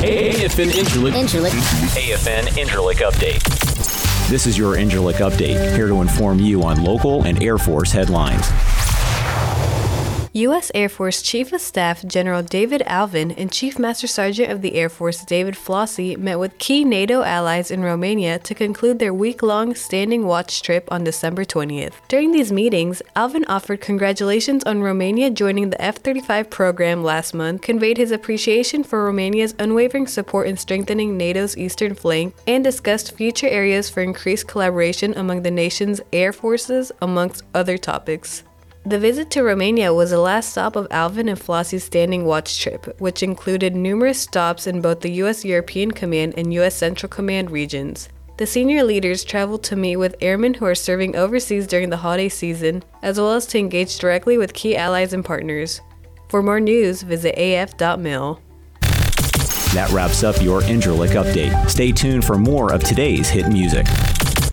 AFN Incirlik Update. This is your Incirlik Update, here to inform you on local and Air Force headlines. U.S. Air Force Chief of Staff General David Alvin and Chief Master Sergeant of the Air Force David Flossie met with key NATO allies in Romania to conclude their week-long standing watch trip on December 20th. During these meetings, Alvin offered congratulations on Romania joining the F-35 program last month, conveyed his appreciation for Romania's unwavering support in strengthening NATO's eastern flank, and discussed future areas for increased collaboration among the nation's air forces, amongst other topics. The visit to Romania was the last stop of Alvin and Flossie's standing watch trip, which included numerous stops in both the U.S. European Command and U.S. Central Command regions. The senior leaders traveled to meet with airmen who are serving overseas during the holiday season, as well as to engage directly with key allies and partners. For more news, visit af.mil. That wraps up your Incirlik Update. Stay tuned for more of today's hit music.